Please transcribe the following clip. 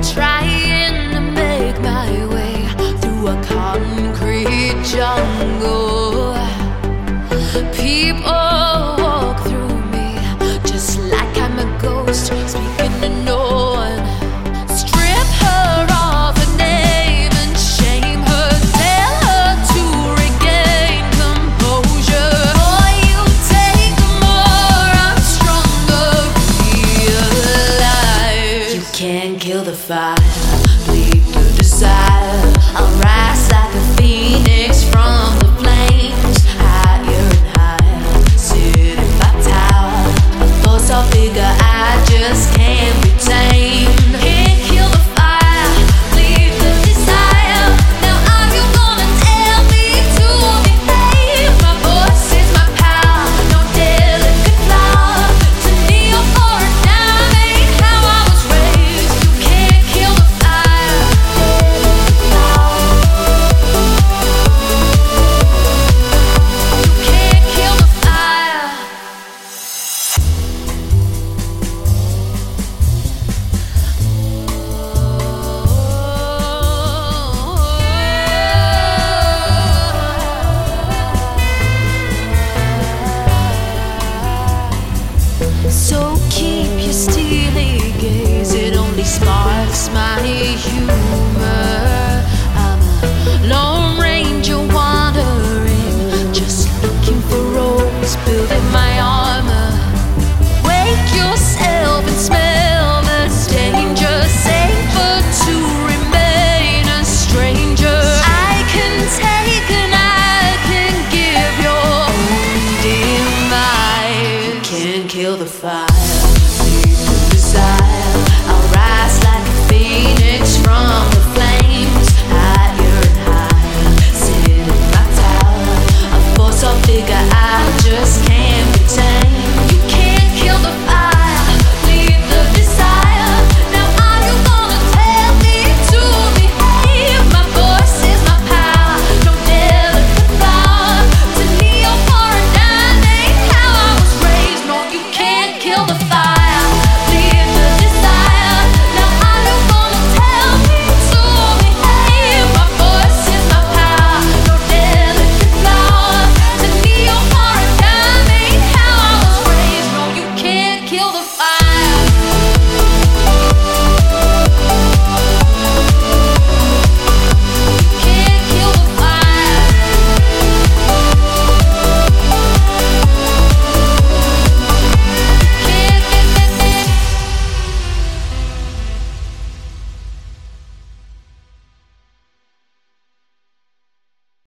trying to make my way through a concrete jungle. People walk through me just like I'm a ghost, speaking to no one. Strip her of her name and shame her, tell her to regain composure. Boy, you take the more I'm stronger. Realize you can't kill the fire, bleed the desire. I'll rise like a phoenix from the flames, higher and higher, sitting by tower. A force or figure I just can't be tamed. Can't kill the fire, bleed the desire. Now are you gonna tell me to behave? My voice is my power, no delicate flower. To kneel for a dime ain't how I was raised. You can't kill the fire. You can't kill the fire. So keep your steely gaze, it only sparks my youth.